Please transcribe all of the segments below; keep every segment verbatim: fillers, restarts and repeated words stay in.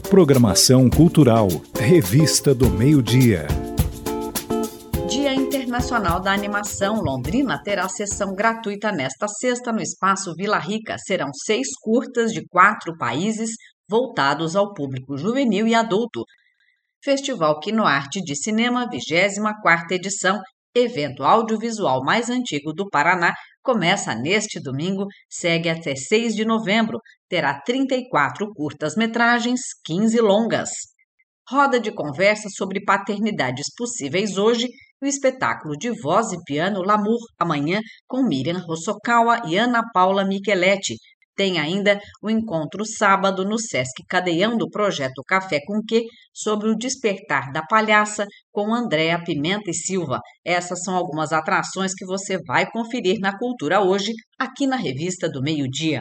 Programação Cultural, Revista do Meio-Dia. Dia Internacional da Animação. Londrina terá sessão gratuita nesta sexta no Espaço Vila Rica. Serão seis curtas de quatro países voltados ao público juvenil e adulto. Festival Quinoarte de Cinema, vigésima quarta edição, evento audiovisual mais antigo do Paraná, começa neste domingo, segue até seis de novembro. Terá trinta e quatro curtas-metragens, quinze longas. Roda de conversa sobre paternidades possíveis hoje e o espetáculo de voz e piano Lamour, amanhã, com Miriam Hosokawa e Ana Paula Micheletti. Tem ainda o encontro sábado no Sesc Cadeião do projeto Café com Quê, sobre o despertar da palhaça, com Andréa Pimenta e Silva. Essas são algumas atrações que você vai conferir na Cultura hoje, aqui na Revista do Meio-Dia.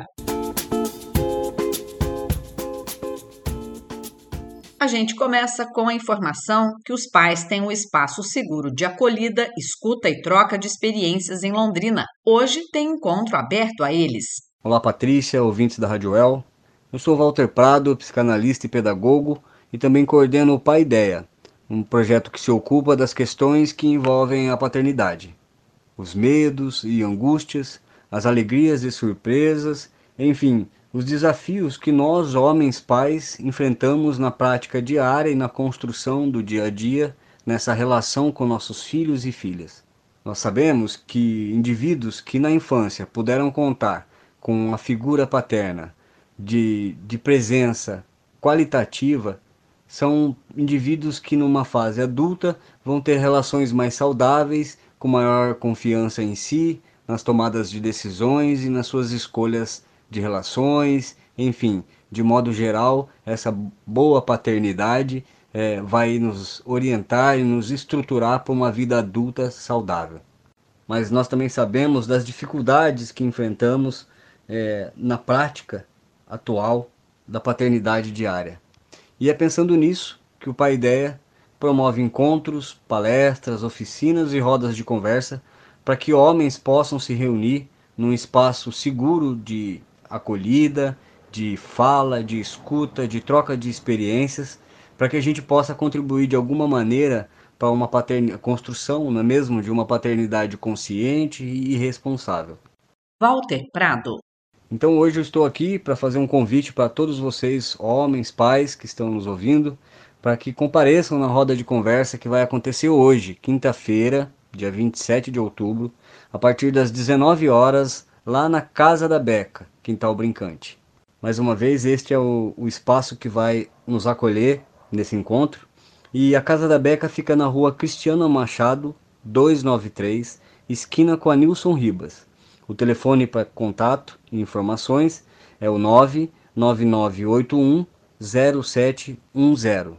A gente começa com a informação que os pais têm um espaço seguro de acolhida, escuta e troca de experiências em Londrina. Hoje tem encontro aberto a eles. Olá, Patrícia, ouvintes da Rádio El. Eu sou Walter Prado, psicanalista e pedagogo, e também coordeno o Pai Ideia, um projeto que se ocupa das questões que envolvem a paternidade. Os medos e angústias, as alegrias e surpresas, enfim, os desafios que nós, homens pais, enfrentamos na prática diária e na construção do dia a dia, nessa relação com nossos filhos e filhas. Nós sabemos que indivíduos que na infância puderam contar com a figura paterna de, de presença qualitativa, são indivíduos que numa fase adulta vão ter relações mais saudáveis, com maior confiança em si, nas tomadas de decisões e nas suas escolhas de relações, enfim, de modo geral, essa boa paternidade é, vai nos orientar e nos estruturar para uma vida adulta saudável. Mas nós também sabemos das dificuldades que enfrentamos é, na prática atual da paternidade diária. E é pensando nisso que o Pai Ideia promove encontros, palestras, oficinas e rodas de conversa para que homens possam se reunir num espaço seguro de acolhida, de fala, de escuta, de troca de experiências, para que a gente possa contribuir de alguma maneira para uma patern... construção, não é mesmo, de uma paternidade consciente e responsável. Walter Prado. Então hoje eu estou aqui para fazer um convite para todos vocês, homens, pais que estão nos ouvindo, para que compareçam na roda de conversa que vai acontecer hoje, quinta-feira, dia vinte e sete de outubro, a partir das dezenove horas, lá na Casa da Beca, Quintal Brincante. Mais uma vez, este é o, o espaço que vai nos acolher nesse encontro. E a Casa da Beca fica na rua Cristiano Machado, duzentos e noventa e três, esquina com a Nilson Ribas. O telefone para contato e informações é o nove nove nove oito um zero sete um zero.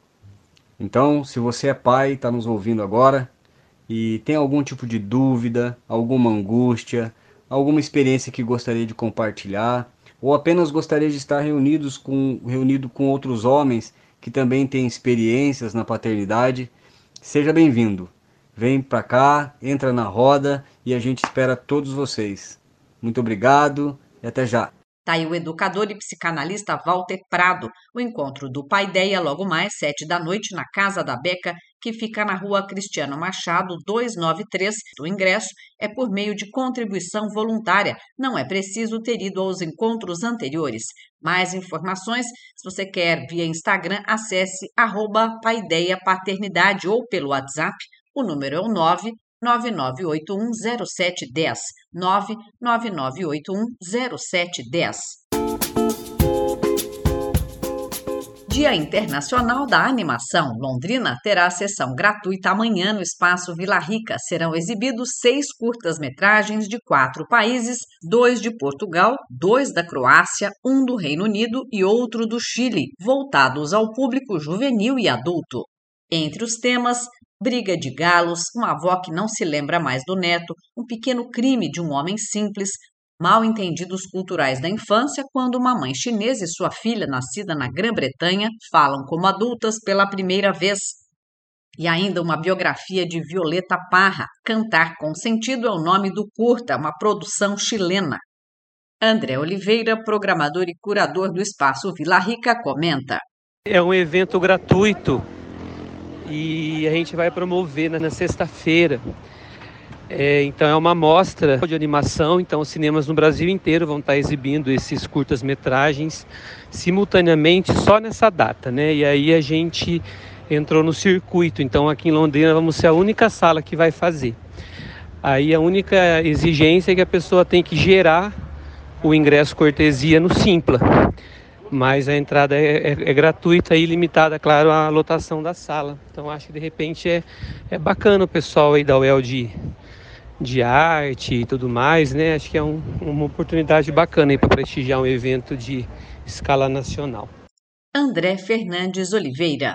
Então, se você é pai e está nos ouvindo agora e tem algum tipo de dúvida, alguma angústia, alguma experiência que gostaria de compartilhar, ou apenas gostaria de estar reunidos com, reunido com outros homens que também têm experiências na paternidade, seja bem-vindo. Vem para cá, entra na roda e a gente espera todos vocês. Muito obrigado e até já. Tá aí o educador e psicanalista Walter Prado. O encontro do Pai Ideia logo mais, sete da noite, na Casa da Beca, que fica na rua Cristiano Machado, duzentos e noventa e três. O ingresso é por meio de contribuição voluntária. Não é preciso ter ido aos encontros anteriores. Mais informações, se você quer via Instagram, acesse arroba Paideia Paternidade ou pelo WhatsApp. O número é o nove nove nove oito um zero sete um zero, nove nove nove oito um zero sete um zero. Dia Internacional da Animação. Londrina terá sessão gratuita amanhã no Espaço Vila Rica. Serão exibidos seis curtas-metragens de quatro países, dois de Portugal, dois da Croácia, um do Reino Unido e outro do Chile, voltados ao público juvenil e adulto. Entre os temas, briga de galos, uma avó que não se lembra mais do neto, um pequeno crime de um homem simples, mal-entendidos culturais da infância quando uma mãe chinesa e sua filha, nascida na Grã-Bretanha, falam como adultas pela primeira vez. E ainda uma biografia de Violeta Parra, Cantar com Sentido é o nome do curta, uma produção chilena. André Oliveira, programador e curador do Espaço Vila Rica, comenta. É um evento gratuito e a gente vai promover na, na sexta-feira. É, então é uma mostra de animação, então os cinemas no Brasil inteiro vão estar exibindo esses curtas-metragens simultaneamente só nessa data, né? E aí a gente entrou no circuito, então aqui em Londrina vamos ser a única sala que vai fazer. Aí a única exigência é que a pessoa tem que gerar o ingresso cortesia no Simpla, mas a entrada é, é, é gratuita e limitada, claro, à lotação da sala. Então acho que de repente é, é bacana o pessoal aí da U E L de, de arte e tudo mais, né? Acho que é um, uma oportunidade bacana aí para prestigiar um evento de escala nacional. André Fernandes Oliveira.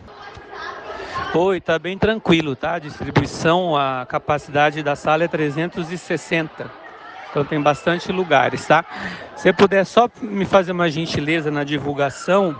Oi, tá bem tranquilo, tá? A distribuição, a capacidade da sala é trezentos e sessenta. Então tem bastante lugares, tá? Se você puder só me fazer uma gentileza na divulgação,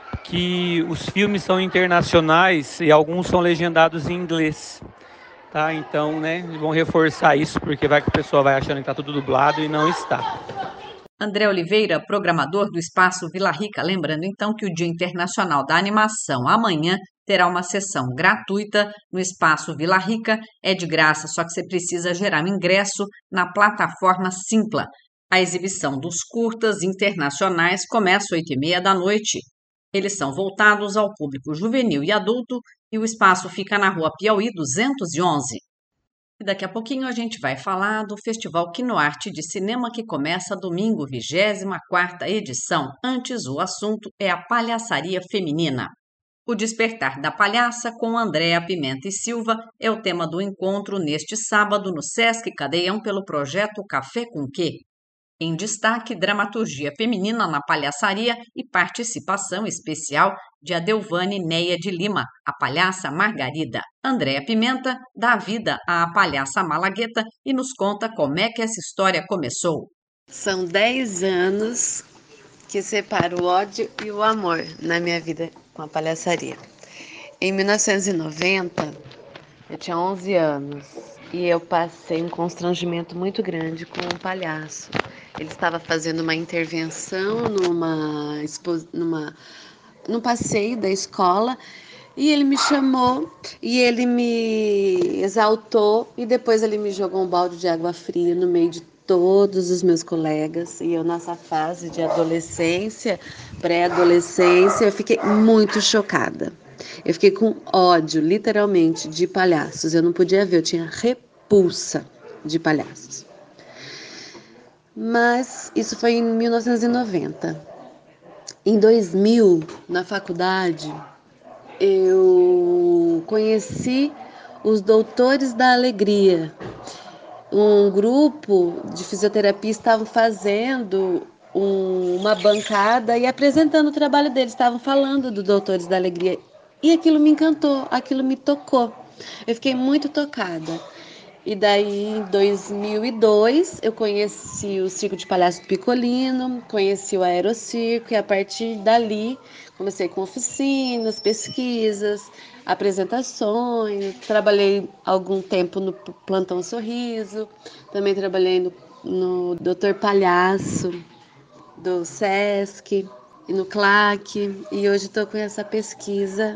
que os filmes são internacionais e alguns são legendados em inglês, tá? Então, né, vão reforçar isso, porque vai que a pessoa vai achando que tá tudo dublado e não está. André Oliveira, programador do Espaço Vila Rica, lembrando então que o Dia Internacional da Animação amanhã terá uma sessão gratuita no Espaço Vila Rica, é de graça, só que você precisa gerar um ingresso na plataforma Simpla. A exibição dos curtas internacionais começa às oito e meia da noite. Eles são voltados ao público juvenil e adulto e o espaço fica na rua Piauí duzentos e onze. E daqui a pouquinho a gente vai falar do Festival Quinoarte de Cinema que começa domingo, vigésima quarta edição. Antes, o assunto é a palhaçaria feminina. O Despertar da Palhaça com Andréa Pimenta e Silva é o tema do encontro neste sábado no Sesc Cadeião pelo projeto Café com Quê. Em destaque, dramaturgia feminina na palhaçaria e participação especial de Adelvane Neia de Lima, a palhaça Margarida. Andréa Pimenta dá vida à palhaça Malagueta e nos conta como é que essa história começou. São dez anos que separa o ódio e o amor na minha vida com a palhaçaria. Em mil novecentos e noventa, eu tinha onze anos e eu passei um constrangimento muito grande com um palhaço. Ele estava fazendo uma intervenção numa, numa, num passeio da escola e ele me chamou e ele me exaltou e depois ele me jogou um balde de água fria no meio de todos os meus colegas e eu nessa fase de adolescência, pré-adolescência, eu fiquei muito chocada. Eu fiquei com ódio, literalmente, de palhaços. Eu não podia ver, eu tinha repulsa de palhaços. Mas isso foi em mil novecentos e noventa. Em dois mil, na faculdade, eu conheci os Doutores da Alegria. Um grupo de fisioterapia estavam fazendo um, uma bancada e apresentando o trabalho deles, estavam falando do Doutores da Alegria. E aquilo me encantou, aquilo me tocou. Eu fiquei muito tocada. E daí, em dois mil e dois, eu conheci o Circo de Palhaço Picolino, conheci o Aerocirco, e a partir dali comecei com oficinas, pesquisas, apresentações. Trabalhei algum tempo no Plantão Sorriso, também trabalhei no, no doutor Palhaço, do Sesc, e no CLAC, e hoje estou com essa pesquisa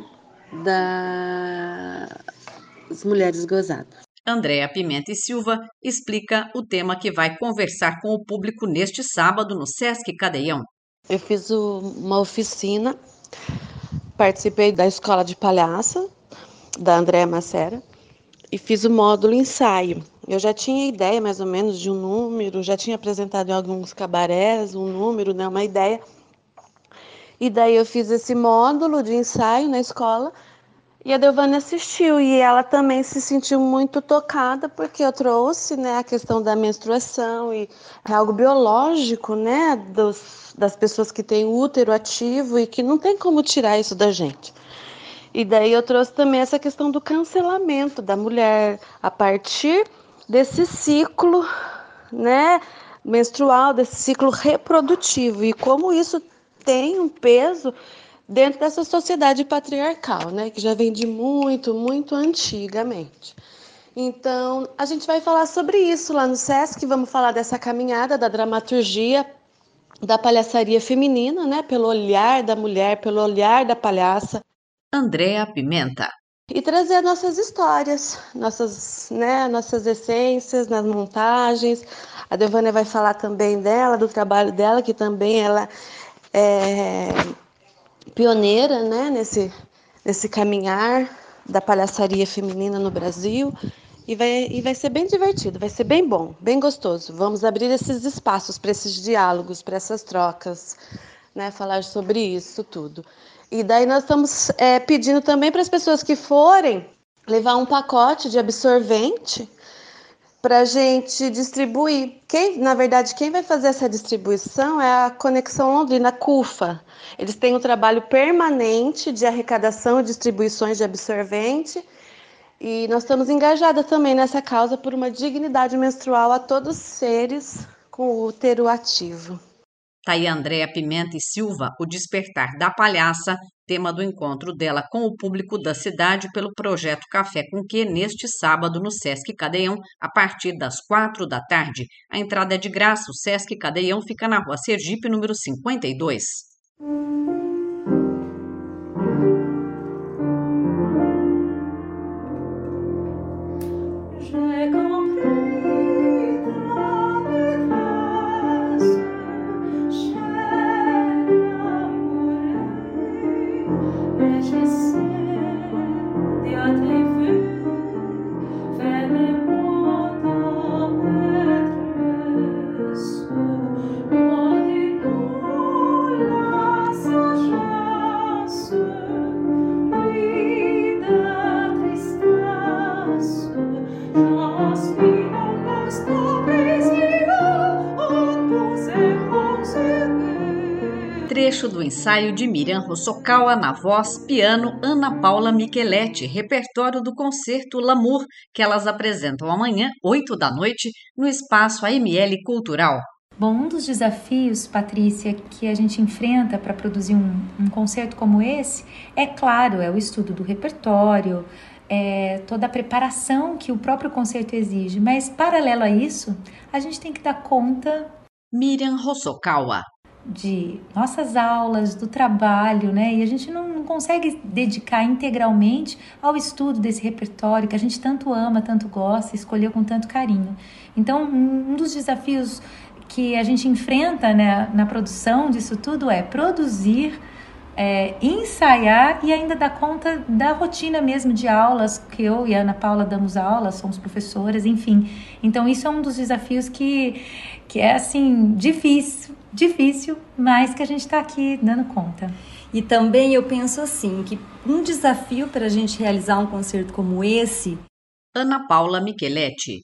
das mulheres gozadas. Andréa Pimenta e Silva explica o tema que vai conversar com o público neste sábado no Sesc Cadeião. Eu fiz uma oficina, participei da escola de palhaça, da Andréa Macera, e fiz o módulo ensaio. Eu já tinha ideia mais ou menos de um número, já tinha apresentado em alguns cabarés um número, né, uma ideia. E daí eu fiz esse módulo de ensaio na escola e a Delvane assistiu e ela também se sentiu muito tocada porque eu trouxe, né, a questão da menstruação e é algo biológico, né, dos, das pessoas que têm útero ativo e que não tem como tirar isso da gente. E daí eu trouxe também essa questão do cancelamento da mulher a partir desse ciclo, né, menstrual, desse ciclo reprodutivo e como isso tem um peso dentro dessa sociedade patriarcal, né, que já vem de muito, muito antigamente. Então, a gente vai falar sobre isso lá no Sesc, vamos falar dessa caminhada da dramaturgia da palhaçaria feminina, né? Pelo olhar da mulher, pelo olhar da palhaça. Andréa Pimenta. E trazer nossas histórias, nossas, né, nossas essências nas montagens. A Devânia vai falar também dela, do trabalho dela, que também ela é pioneira, né, nesse, nesse caminhar da palhaçaria feminina no Brasil. E vai, e vai ser bem divertido, vai ser bem bom, bem gostoso. Vamos abrir esses espaços para esses diálogos, para essas trocas, né, falar sobre isso tudo. E daí nós estamos é, pedindo também para as pessoas que forem levar um pacote de absorvente para a gente distribuir. Quem, na verdade, quem vai fazer essa distribuição é a Conexão Londrina, a CUFA. Eles têm um trabalho permanente de arrecadação e distribuições de absorvente. E nós estamos engajadas também nessa causa por uma dignidade menstrual a todos os seres com útero ativo. Tá aí Andréa Pimenta e Silva, o Despertar da Palhaça, tema do encontro dela com o público da cidade pelo projeto Café com Quê, neste sábado no Sesc Cadeião, a partir das quatro da tarde. A entrada é de graça, o Sesc Cadeião fica na rua Sergipe, número cinquenta e dois. Trecho do ensaio de Miriam Hosokawa na voz, piano, Ana Paula Micheletti, repertório do concerto Lamour, que elas apresentam amanhã, oito da noite, no espaço A M L Cultural. Bom, um dos desafios, Patrícia, que a gente enfrenta para produzir um, um concerto como esse, é claro, é o estudo do repertório, é toda a preparação que o próprio concerto exige, mas paralelo a isso, a gente tem que dar conta... Miriam Hosokawa. De nossas aulas, do trabalho, né? E a gente não, não consegue dedicar integralmente ao estudo desse repertório que a gente tanto ama, tanto gosta, escolheu com tanto carinho. Então, um dos desafios que a gente enfrenta, né, na produção disso tudo é produzir, é, ensaiar e ainda dar conta da rotina mesmo de aulas, que eu e a Ana Paula damos aulas, somos professoras, enfim. Então, isso é um dos desafios que, que é, assim, difícil, difícil, mas que a gente está aqui dando conta. E também eu penso assim, que um desafio para a gente realizar um concerto como esse... Ana Paula Micheletti.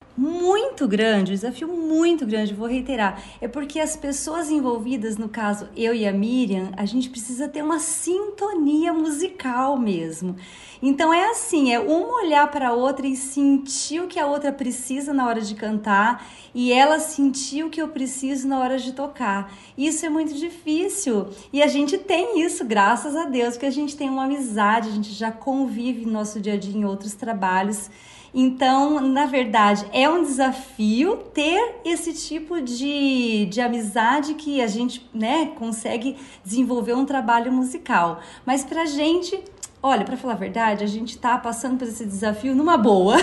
Muito grande, um desafio muito grande, vou reiterar, é porque as pessoas envolvidas, no caso eu e a Miriam, a gente precisa ter uma sintonia musical mesmo. Então é assim, é uma olhar para a outra e sentir o que a outra precisa na hora de cantar e ela sentir o que eu preciso na hora de tocar. Isso é muito difícil e a gente tem isso, graças a Deus, porque a gente tem uma amizade, a gente já convive no nosso dia a dia em outros trabalhos. Então, na verdade, é um desafio ter esse tipo de, de amizade que a gente, né, consegue desenvolver um trabalho musical. Mas pra gente, olha, pra falar a verdade, a gente tá passando por esse desafio numa boa.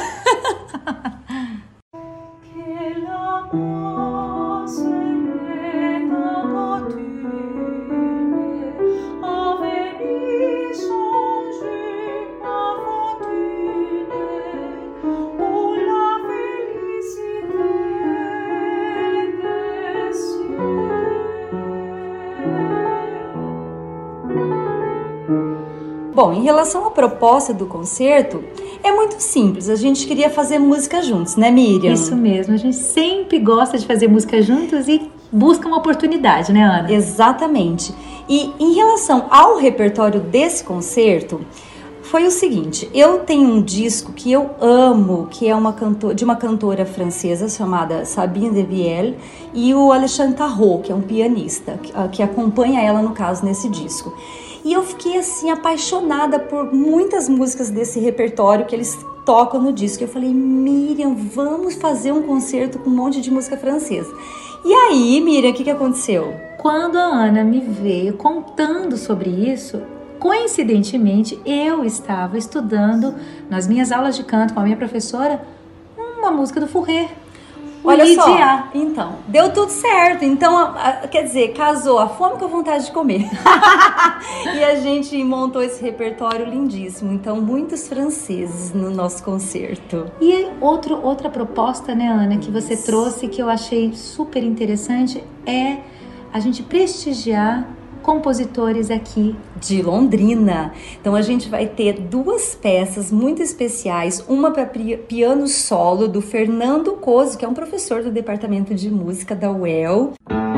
Bom, em relação à proposta do concerto, é muito simples. A gente queria fazer música juntos, né, Miriam? Isso mesmo. A gente sempre gosta de fazer música juntos e busca uma oportunidade, né, Ana? Exatamente. E em relação ao repertório desse concerto, foi o seguinte, eu tenho um disco que eu amo, que é uma cantor, de uma cantora francesa chamada Sabine Devielle e o Alexandre Tarot, que é um pianista, que, que acompanha ela, no caso, nesse disco. E eu fiquei, assim, apaixonada por muitas músicas desse repertório que eles tocam no disco. Eu falei, Miriam, vamos fazer um concerto com um monte de música francesa. E aí, Miriam, o que, que aconteceu? Quando a Ana me veio contando sobre isso, coincidentemente eu estava estudando nas minhas aulas de canto com a minha professora uma música do Fourré. Olha só, então, deu tudo certo. Então, a, a, quer dizer, casou a fome com a vontade de comer. E a gente montou esse repertório lindíssimo. Então, muitos franceses no nosso concerto. E outro, outra proposta, né, Ana, que você trouxe, que eu achei super interessante, é a gente prestigiar compositores aqui de Londrina. Então a gente vai ter duas peças muito especiais, uma para piano solo do Fernando Coso, que é um professor do departamento de música da U E L.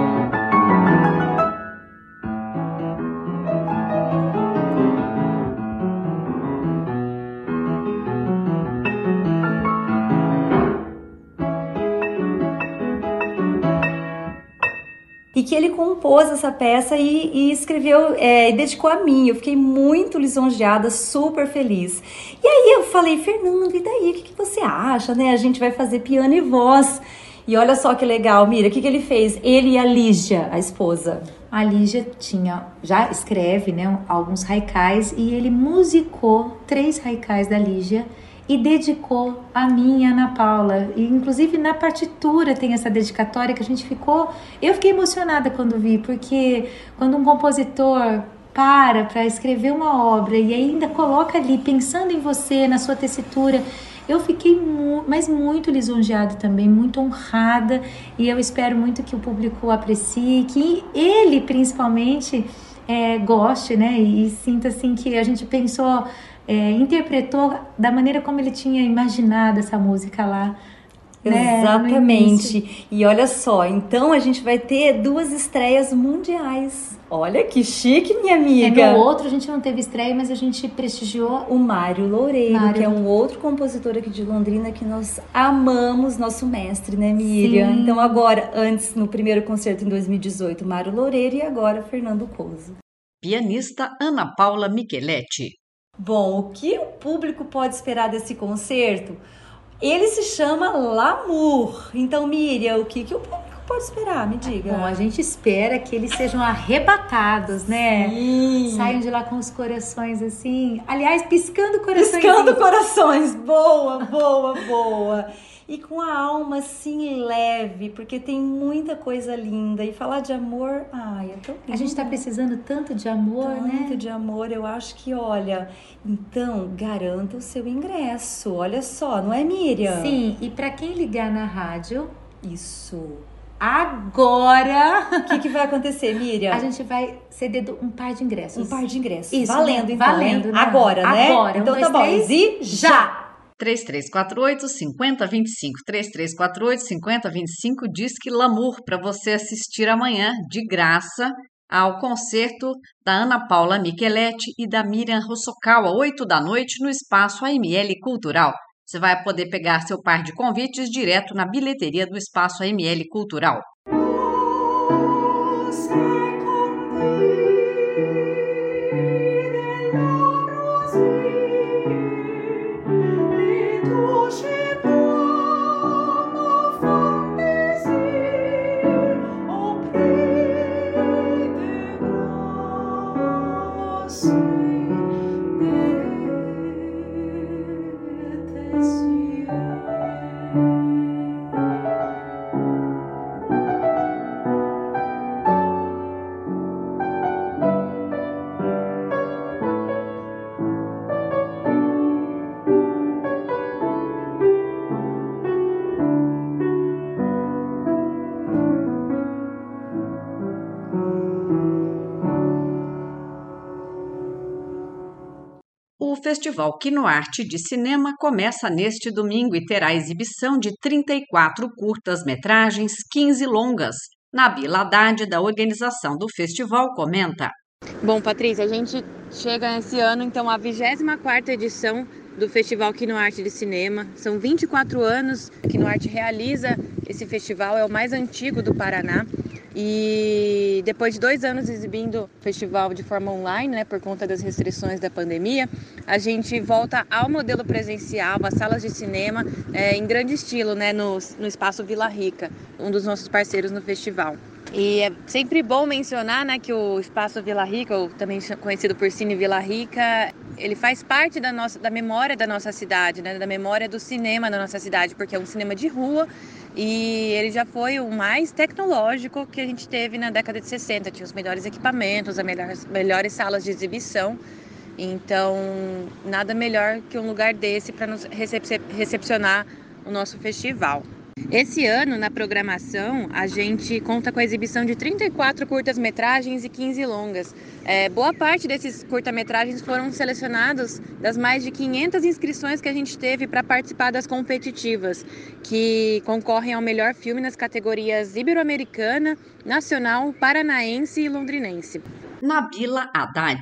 E que ele compôs essa peça e, e escreveu é, e dedicou a mim. Eu fiquei muito lisonjeada, super feliz. E aí eu falei, Fernando, e daí? O que, que você acha, né? A gente vai fazer piano e voz. E olha só que legal, Mira, o que, que ele fez? Ele e a Lígia, a esposa. A Lígia tinha, já escreve, né, alguns haikais e ele musicou três haikais da Lígia e dedicou a mim e a Ana Paula. E, inclusive, na partitura tem essa dedicatória que a gente ficou... Eu fiquei emocionada quando vi, porque quando um compositor para para escrever uma obra e ainda coloca ali, pensando em você, na sua tessitura, eu fiquei mu- mas muito lisonjeada também, muito honrada, e eu espero muito que o público aprecie, que ele, principalmente, é, goste, né? E, e sinta assim que a gente pensou... É, interpretou da maneira como ele tinha imaginado essa música lá. Né? Exatamente. E olha só, então a gente vai ter duas estreias mundiais. Olha que chique, minha amiga. É, no outro a gente não teve estreia, mas a gente prestigiou o Mário Loureiro, Mário. que é um outro compositor aqui de Londrina que nós amamos, nosso mestre, né, Miriam? Sim. Então agora, antes, no primeiro concerto em dois mil e dezoito, Mário Loureiro, e agora Fernando Coso. Pianista Ana Paula Micheletti. Bom, o que o público pode esperar desse concerto? Ele se chama L'amour. Então, Miriam, o que, que o público pode esperar? Me diga. Bom, a gente espera que eles sejam arrebatados, né? Sim. Saiam de lá com os corações assim. Aliás, piscando corações. Piscando corações. Boa, boa, boa. E com a alma assim leve, porque tem muita coisa linda. E falar de amor, ai, é tão lindo. A gente tá precisando tanto de amor, tanto né? Tanto de amor, eu acho que, olha... Então, garanta o seu ingresso. Olha só, não é, Miriam? Sim, e para quem ligar na rádio... Isso... Agora... O que, que vai acontecer, Miriam? A gente vai ceder um par de ingressos. Um par de ingressos. Isso, valendo, então. Valendo, né? Agora, né? Agora. Então um, tá dois, bom. Três, e já! três três quatro oito, cinco zero dois cinco. três três quatro oito, cinco zero dois cinco. Disque L'amour para você assistir amanhã, de graça, ao concerto da Ana Paula Micheletti e da Miriam Hosokawa, oito da noite, no Espaço A M L Cultural. Você vai poder pegar seu par de convites direto na bilheteria do Espaço A M L Cultural. O Festival Kinoarte de Cinema começa neste domingo e terá exibição de trinta e quatro curtas-metragens, quinze longas. Nabil Haddad, da organização do festival, comenta. Bom, Patrícia, a gente chega esse ano, então, à vigésima quarta edição do Festival Kinoarte de Cinema. São vinte e quatro anos que Kinoarte realiza esse festival, é o mais antigo do Paraná. E depois de dois anos exibindo o festival de forma online, né, por conta das restrições da pandemia, a gente volta ao modelo presencial, às salas de cinema, é, em grande estilo, né, no, no Espaço Vila Rica, um dos nossos parceiros no festival. E é sempre bom mencionar, né, que o Espaço Vila Rica, ou também conhecido por Cine Vila Rica, ele faz parte da, nossa, da memória da nossa cidade, né, da memória do cinema da nossa cidade, porque é um cinema de rua e ele já foi o mais tecnológico que a gente teve na década de sessenta. Tinha os melhores equipamentos, as melhores, melhores salas de exibição. Então, nada melhor que um lugar desse para nos recep- recepcionar o nosso festival. Esse ano, na programação, a gente conta com a exibição de trinta e quatro curtas-metragens e quinze longas. É, boa parte desses curta-metragens foram selecionados das mais de quinhentas inscrições que a gente teve para participar das competitivas, que concorrem ao melhor filme nas categorias ibero-americana, nacional, paranaense e londrinense. Nabila Haddad.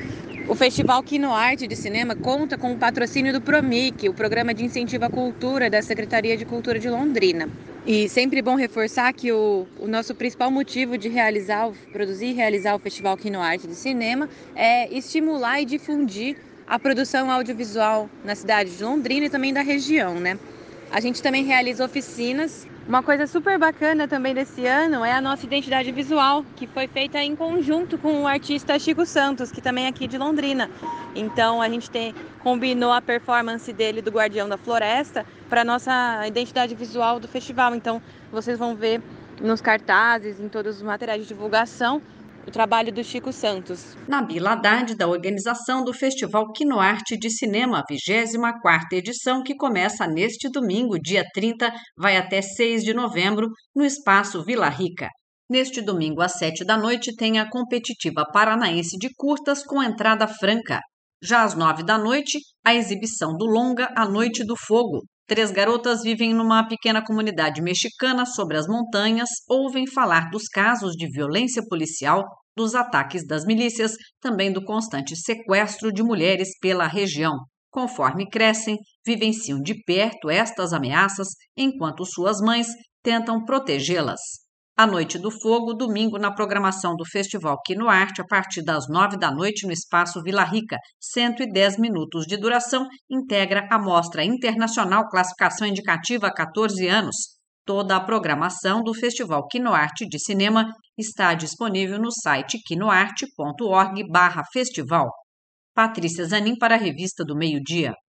O Festival Kinoarte de Cinema conta com o patrocínio do PROMIC, o Programa de Incentivo à Cultura da Secretaria de Cultura de Londrina. E sempre bom reforçar que o, o nosso principal motivo de realizar, produzir e realizar o Festival Kinoarte de Cinema é estimular e difundir a produção audiovisual na cidade de Londrina e também da região, né? A gente também realiza oficinas. Uma coisa super bacana também desse ano é a nossa identidade visual, que foi feita em conjunto com o artista Chico Santos, que também é aqui de Londrina. Então a gente tem, combinou a performance dele do Guardião da Floresta para a nossa identidade visual do festival. Então vocês vão ver nos cartazes, em todos os materiais de divulgação, o trabalho do Chico Santos. Nabila Haddad, da organização do Festival Kinoarte de Cinema, vigésima quarta edição, que começa neste domingo, dia trinta, vai até seis de novembro, no Espaço Vila Rica. Neste domingo, às sete da noite, tem a competitiva paranaense de curtas com entrada franca. Já às nove da noite, a exibição do longa A Noite do Fogo. Três garotas vivem numa pequena comunidade mexicana sobre as montanhas, ouvem falar dos casos de violência policial, dos ataques das milícias, também do constante sequestro de mulheres pela região. Conforme crescem, vivenciam de perto estas ameaças, enquanto suas mães tentam protegê-las. A Noite do Fogo, domingo, na programação do Festival Kinoarte, a partir das nove da noite, no Espaço Vila Rica, cento e dez minutos de duração, integra a Mostra Internacional Classificação Indicativa catorze anos. Toda a programação do Festival Kinoarte de Cinema está disponível no site kinoarte ponto org barra festival. Patrícia Zanin para a Revista do Meio Dia.